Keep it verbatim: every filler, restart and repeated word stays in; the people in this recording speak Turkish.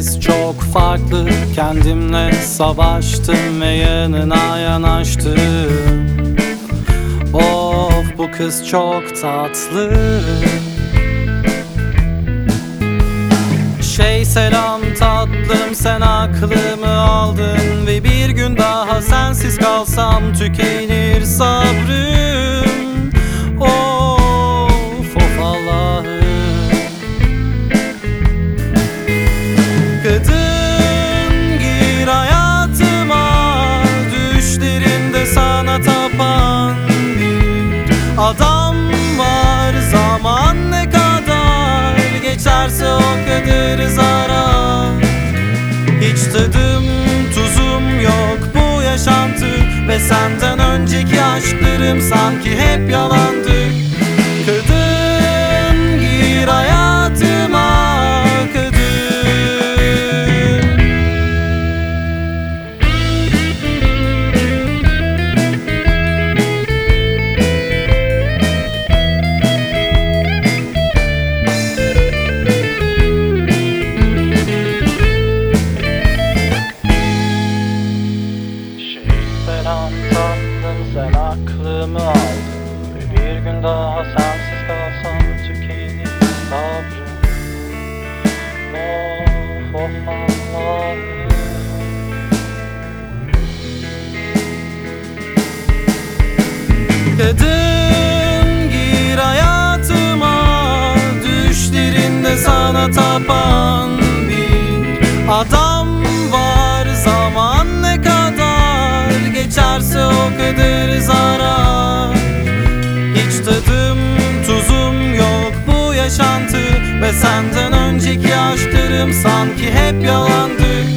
kez çok farklı. Kendimle savaştım ve yanına yanaştım. Of, bu kız çok tatlı. Şey selam tatlım, sen aklımı aldın ve bir gün daha sensiz kalsam tükenir sabrım. Of of Allah'ım. Kadın gir hayatıma, düşlerinde sana tapan bir adam var. Zaman ne kadar geçerse o kadar zarar. Hiç tadım tuzum yok bu yaşantı ve senden önceki aşklarım sanki hep yalandı. Kadın gir hayatıma, kadın. Selam tatlım, sen aklımı aldın ve bir gün daha sensiz kalsam tükenir sabrım. Of of Allah'ım. Kadın gir hayatıma, düşlerinde sana tapan bir adam var. Zaman ne kadar geçerse o kadar zarar. Hiç tadım tuzum yok bu yaşantı ve senden önceki aşklarım sanki hep yalandı.